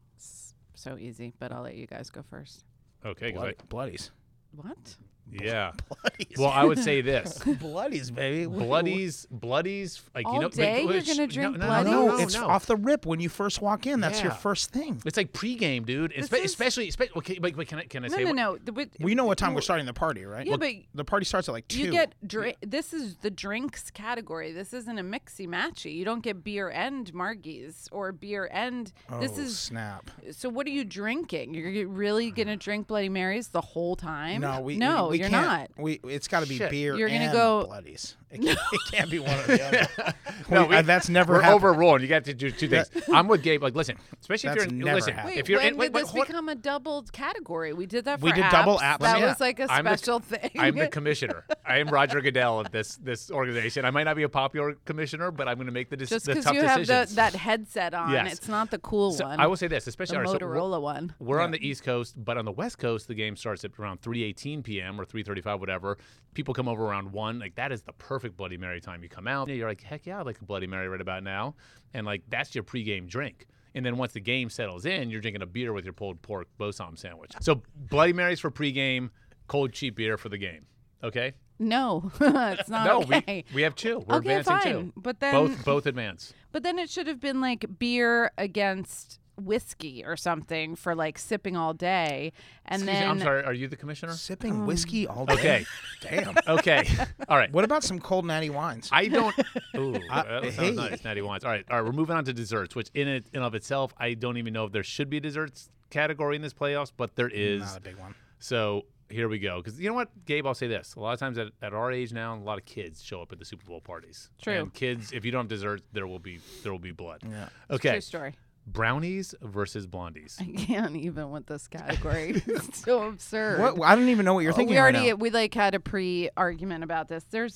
So easy, but I'll let you guys go first. Okay, 'cause Blood, bloodies. What? I, yeah. Bloodies. Well, I would say this. bloodies, baby. Bloodies, bloodies, like All you know, day like, you're which- gonna drink no, no, Bloodies? No, No, no, it's no. off the rip when you first walk in. That's your Yeah. first thing. It's like pregame, dude. Espe- is- especially, especially. Okay, wait, wait, can I can I No, say? no, what- no. The, but, We know what time we're starting the party, right? Yeah, but the party starts at like two. you get drink. This is the drinks category. This isn't a mixy matchy. You don't get beer and margies or beer and. Oh, this is snap. so. What are you drinking? You're really gonna drink Bloody Marys the whole time? No, we no, we, we you're can't. not. We it's got to be Shit. beer You're gonna and go- bloodies. It can't, it can't be one or the other. No, We- we- uh, that's never We're happened. overruling. You got to do two things. I'm with Gabe. Like, listen, especially if That's you're in, never listen, happened. Wait, if you're when in, wait, did wait, this hold- become a doubled category? We did that for We did double apps. apps, That yeah. was like a I'm the- special thing. I'm the commissioner. I am Roger Goodell of this this organization. I might not be a popular commissioner, but I'm going to make the, dec- Just the because tough you have decisions. the, that headset on, Yes. it's not the cool So one. I will say this, the especially all right, so we're- Motorola one. We're on the East Coast, but on the West Coast, the game starts at around three eighteen p.m. or three thirty-five, whatever. People come over around one. Like, that is the perfect Bloody Mary time. You come out, you're like, heck yeah, I like a Bloody Mary right about now. And, like, that's your pregame drink. And then once the game settles in, you're drinking a beer with your pulled pork bosom sandwich. So Bloody Marys for pregame, cold cheap beer for the game. Okay? No, it's not no, okay. we we have two. We're okay, advancing fine. two. But then Both both advance. But then it should have been like beer against whiskey or something for like sipping all day. And Excuse then me, I'm sorry, are you the commissioner? Sipping whiskey all day. Okay. Damn. Okay. All right. What about some cold natty wines? I don't. Ooh, Uh, that sounds hey. nice. Natty wines. All right, all right. We're moving on to desserts, which in it in of itself, I don't even know if there should be a desserts category in this playoffs, but there is. Not a big one. So here we go. Because you know what, Gabe, I'll say this: a lot of times at, at our age now, a lot of kids show up at the Super Bowl parties. True. And kids, if you don't have dessert, there will be there will be blood. Yeah. Okay. true story. Brownies versus blondies. I can't even with this category. It's so absurd. What? I don't even know what you're Uh, thinking we already right now. we like had a pre-argument about this. There's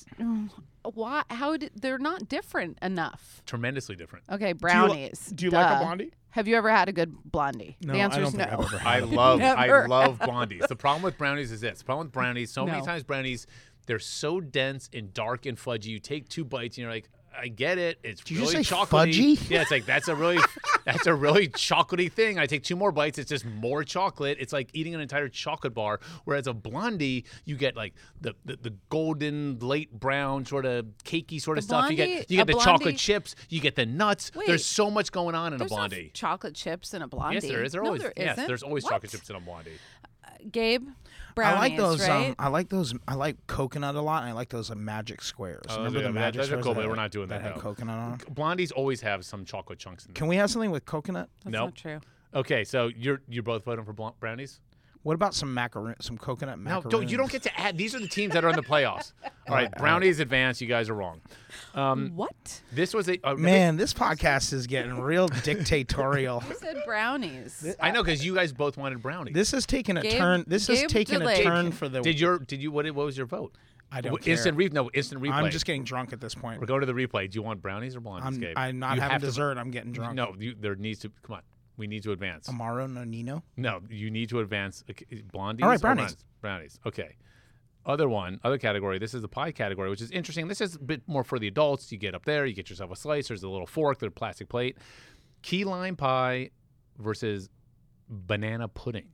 why how did they're not different enough. Tremendously different. Okay, brownies. do you like a Duh. blondie? Have you ever had a good blondie? No, the answer I don't is think no. I've ever had I it. love I Never love blondies. The problem with brownies is this. The problem with brownies, so many No. times brownies, they're so dense and dark and fudgy. You take two bites and you're like, I get it. It's Did you really just say chocolatey. fudgy? Yeah, it's like that's a really that's a really chocolatey thing. I take two more bites, it's just more chocolate. It's like eating an entire chocolate bar. Whereas a blondie, you get like the the, the golden late brown sort of cakey sort of A stuff. You blondie- get you get a the chocolate blondie- chips, you get the nuts. Wait, there's so much going on in There's a not blondie. chocolate chips in a blondie. Yes, there is. There no, always there yes, isn't. there's always What? chocolate chips in a blondie. Gabe, I brownies, like those. right? Um, I like those. I like coconut a lot, and I like those uh, magic squares. Oh, Remember those the are- magic those are squares? cool, that but had- we're not doing that, had though. coconut on 'em? Blondies always have some chocolate chunks in them. Can we have something with coconut? That's Nope. not true. Okay, so you're you're both voting for blon- brownies? What about some macaroon? Some coconut No, macaroons? don't, you don't get to add. These are the teams that are in the playoffs. All right, brownies advance. You guys are wrong. Um, What? this was a uh, Man, this podcast is getting real dictatorial. I said brownies. I know because you guys both wanted brownies. This has taken a Gabe- turn. This has Gabe taken a delayed. turn for the. did your did you what what was your vote? I don't W- care. Instant re- no instant replay. I'm just getting drunk at this point. We're going to the replay. Do you want brownies or blondies, I'm, Gabe? I'm not You having have to- dessert. I'm getting drunk. No, you, there needs to come on. We need to advance. Amaro Nonino. No, you need to advance. Okay, blondies. All right, or brownies. Brownies. Okay. Other one, other category. This is the pie category, which is interesting. This is a bit more for the adults. You get up there, you get yourself a slice. There's a little fork, there's a plastic plate. Key lime pie versus banana pudding.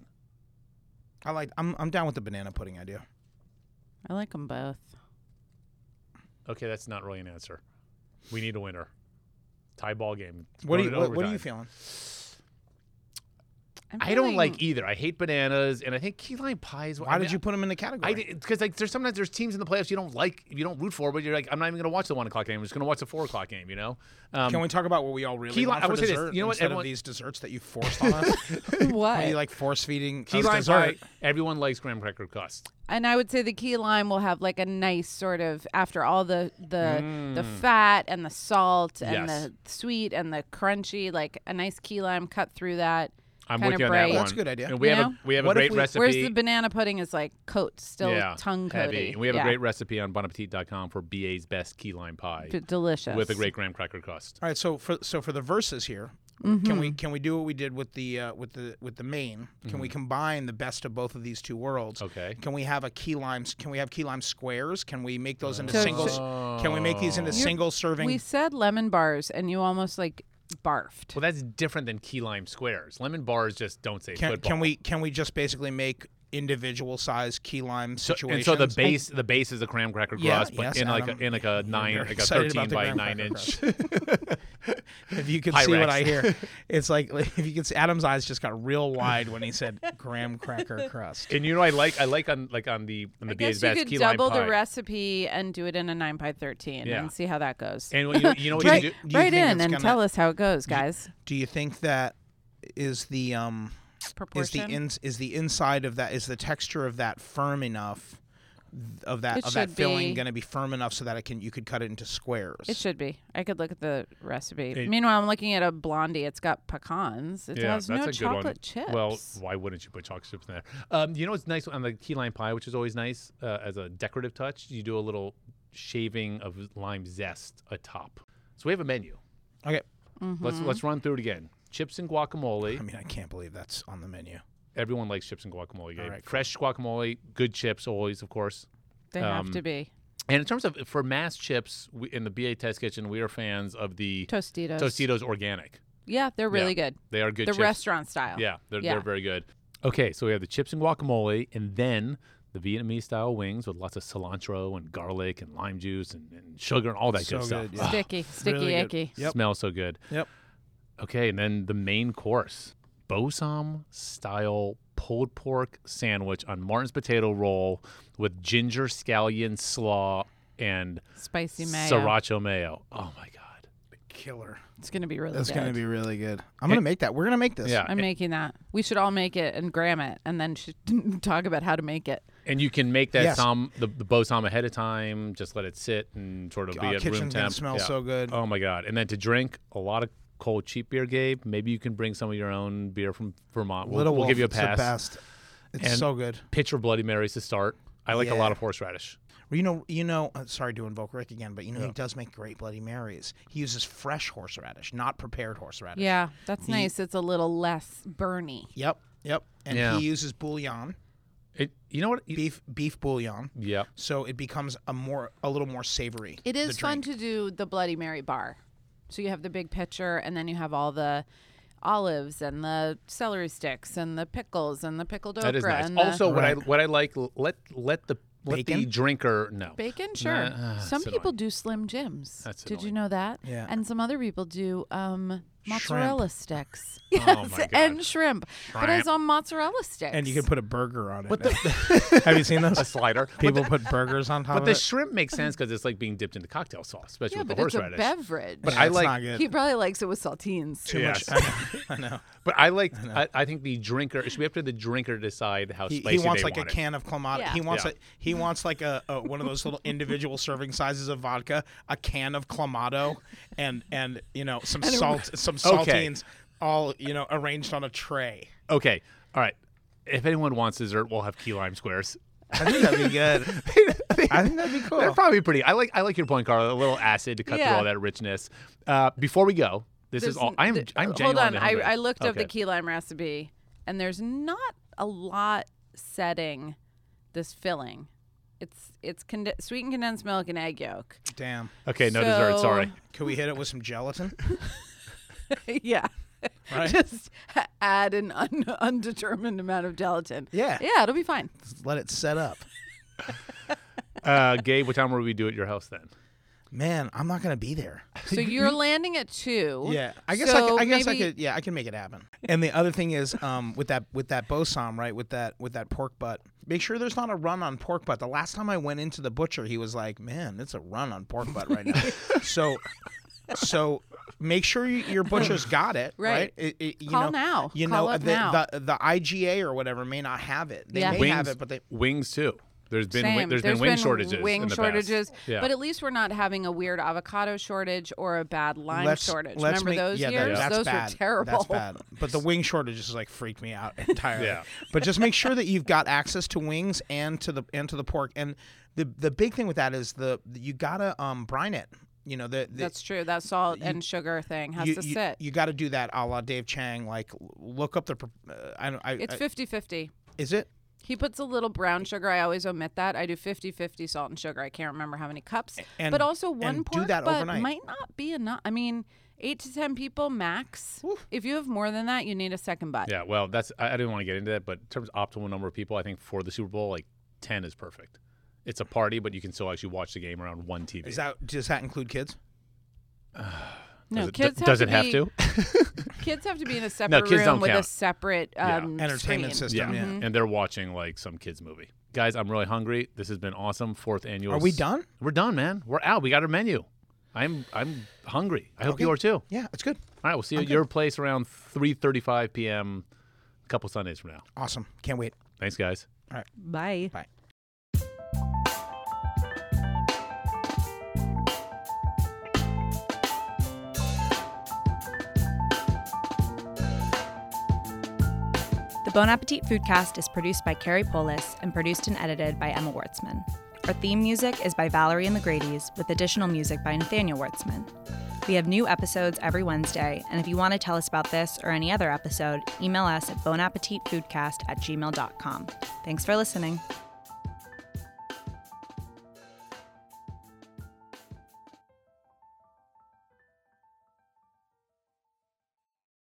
I like. I'm. I'm down with the banana pudding idea. I like them both. Okay, that's not really an answer. We need a winner. Tie ball game. What do Going you? to What, what are overtime. you feeling? I'm I don't feeling- like either. I hate bananas, and I think key lime pie is. Why did you put them in the category? I because like there's sometimes there's teams in the playoffs you don't like, you don't root for, but you're like, I'm not even going to watch the one o'clock game. I'm just going to watch the four o'clock game. You know. Um, Can we talk about what we all really key lime- want I for would say this, dessert you know what, instead everyone- of these desserts that you forced on us? what? Are you like force feeding Key us lime dessert? pie. Everyone likes graham cracker crust. And I would say the key lime will have like a nice sort of after all the the the Mm. fat and the salt and Yes. the sweet and the crunchy, like a nice key lime cut through that. I'm Kinda with you on that bright. one. That's a good idea. And we You have know? a we have What a if great we- recipe. Whereas the banana pudding is like coat, still yeah, tongue heavy. coaty. And we have yeah. a great recipe on bon appetit dot com for B A's best key lime pie D- delicious with a great graham cracker crust. All right, so for so for the verses here, Mm-hmm. can we can we do what we did with the uh, with the with the main? Can Mm-hmm. we combine the best of both of these two worlds? Okay. Can we have a key lime? Can we have key lime squares? Can we make those into So- singles? Can we make these into You're- single serving? We said lemon bars, and you almost like barfed. Well, that's different than key lime squares. Lemon bars just don't say Can, football. can we can we just basically make individual size key lime So, situations? and so the base the base is a graham cracker Yeah, crust, but yes, in like Adam. a, in like a You're nine very like a excited thirteen about the by graham nine cracker inch. If you could Pyrex. see what I hear, it's like if you could see Adam's eyes just got real wide when he said graham cracker crust. And you know, I like I like on like on the on the I B A's guess you best could key lime double pie. the recipe and do it in a nine by thirteen Yeah. and see how that goes. And what you, you know what Right, you do? do you right think in it's and gonna- tell us how it goes, guys. Do you think that is the um is the Proportion. in, is the inside of that is the texture of that firm enough of that It of that should filling be. going to be firm enough so that it can you could cut it into squares? It should be. I could look at the recipe. It- Meanwhile, I'm looking at a blondie. It's got pecans. It Yeah, has that's no a good chocolate one. chips. Well, why wouldn't you put chocolate chips in there? Um, you know what's nice on the key lime pie, which is always nice uh, as a decorative touch? You do a little shaving of lime zest atop. So we have a menu. Okay. Let's let's run through it again. Chips and guacamole. I mean, I can't believe that's on the menu. Everyone likes chips and guacamole. Gabe. All right, cool. Fresh guacamole, good chips always, of course. they have um, to be. And in terms of for mass chips, we, in the B A Test Kitchen, we are fans of the Tostitos. Tostitos organic. Yeah, they're really Yeah. good. They are good The chips. restaurant style. Yeah, they're, Yeah. they're very good. Okay, so we have the chips and guacamole, and then the Vietnamese style wings with lots of cilantro and garlic and lime juice and, and sugar and all that So good stuff. good, yeah. Sticky, sticky, Really good. icky. Yep. Smells so good. Yep. Okay, and then the main course, Bosom style pulled pork sandwich on Martin's potato roll with ginger scallion slaw and Spicy mayo. sriracha mayo. Oh my god. Killer. It's going to be really That's good. going to be really good. I'm going to make that. We're going to make this. Yeah. I'm making that. We should all make it and gram it and then should talk about how to make it. And you can make that Yes. som, the, the bosom ahead of time, just let it sit and sort of Oh, be at room kitchen's going temp. to smell Yeah. so good. Oh my god. And then to drink a lot of cold cheap beer, Gabe. Maybe you can bring some of your own beer from Vermont. We'll, Little we'll Wolf, give you a it's pass. the best. It's And- so good. Pitcher Bloody Marys to start. I like a Yeah. lot of horseradish. Well, you know, you know. Uh, sorry to invoke Rick again, but you know Yeah. he does make great Bloody Marys. He uses fresh horseradish, not prepared horseradish. Yeah, that's He- nice. It's a little less burny. Yep. Yep. And Yeah. he uses bouillon, It. You know what? You- beef beef bouillon, yeah. so it becomes a more a little more savory. It is the fun drink. to do the Bloody Mary bar. So you have the big pitcher, and then you have all the olives and the celery sticks and the pickles and the pickled okra That is nice. and the Also, what I Right. what I like let let the let the Bacon? drinker know. bacon. Sure. Nah, some that's people annoying. do Slim Jims. That's Did you annoying. know that? Yeah. And some other people do um, mozzarella sticks. Oh, Yes, my God. and shrimp. But I Shrimp. saw mozzarella sticks. And you can put a burger on it. But man. the, Have you seen a those? slider. People put burgers on top But of the it. shrimp makes sense because it's like being dipped into cocktail sauce, especially yeah, with the but it's a horseradish. beverage. But Yeah, I it's like- not good. he probably likes it with saltines. Too Yes. much. I know. I know. But I like. I, I think the drinker. It should be up to the drinker to decide how He, spicy he wants they like want a it. can of clamato. Yeah. He wants Yeah. a he wants like a, a one of those little individual serving sizes of vodka, a can of clamato, and and you know some salt, some Okay. saltines, all you know arranged on a tray. Okay. All right. If anyone wants dessert, we'll have key lime squares. I think that'd be good. I think that'd be cool. They're probably pretty. I like. I like your point, Carla. A little acid to cut through Yeah. all that richness. Uh, before we go, this There's is all. n- I'm. th- I'm hold genuinely on. I, hungry. I looked up the Okay. key lime recipe, and there's not a lot setting this filling. It's it's condi- sweetened condensed milk and egg yolk. Damn. Okay, no dessert. So- Sorry. Could we hit it with some gelatin? yeah. Right. Just ha- add an un- undetermined amount of gelatin. Yeah. Yeah, it'll be fine. Let it set up. Uh, Gabe, what time will we do at your house then? Man, I'm not gonna be there. So you're landing at two. Yeah, I guess I, So could, I guess I maybe- could. Yeah, I can make it happen. And the other thing is, um, with that with that bosom, right? With that with that pork butt, make sure there's not a run on pork butt. The last time I went into the butcher, he was like, "Man, it's a run on pork butt right now." so, so make sure you, your butcher's got it right. Right. It, it, you Call know, now. You Call know up the, now. the the I G A or whatever may not have it. They Yeah. may Wings, have it, but they. wings too. There's been Same. wi- there's There's been wing shortages. Wing in the shortages, past. Yeah. but at least we're not having a weird avocado shortage or a bad lime Let's, shortage. let's Remember make, those yeah, that- years? that's those bad. were terrible. That's bad. But the wing shortage just like freaked me out entirely. Yeah. But just make sure that you've got access to wings and to the and to the pork. And the the big thing with that is the you gotta um brine it. You know the, the That's true. That salt you- and sugar thing has you, to you, sit. You got to do that, a la Dave Chang. Like look up the. pro- Uh, I don't. I, It's I- fifty-fifty. is it? He puts a little brown sugar. I always omit that. I do fifty-fifty salt and sugar. I can't remember how many cups. And- but also one and do pork that butt overnight. might not be enough. I mean, eight to ten people max. If you have more than that, you need a second butt. Yeah, well, that's I, I didn't want to get into that, but in terms of optimal number of people, I think for the Super Bowl, like ten is perfect. It's a party, but you can still actually watch the game around one T V. Is that does that include kids? No, does it, kids have does to it have be, to? Kids have to be in a separate kids room don't with a count. separate Yeah. um, Entertainment screen. system. Yeah, Yeah. and they're watching like some kids movie. Guys, I'm really hungry. This has been awesome. Fourth annual. Are we done? We're done, man. We're out. We got our menu. I'm I'm hungry. I hope Okay. you are too. Yeah, it's good. All right, we'll see you at your place around three thirty-five p.m. a couple Sundays from now. Awesome. Can't wait. Thanks, guys. Bye. Bye. The Bon Appetit Foodcast is produced by Carrie Polis and produced and edited by Emma Wartzman. Our theme music is by Valerie and the Grady's, with additional music by Nathaniel Wartzman. We have new episodes every Wednesday, and if you want to tell us about this or any other episode, email us at bonappetitfoodcast at gmail dot com. Thanks for listening.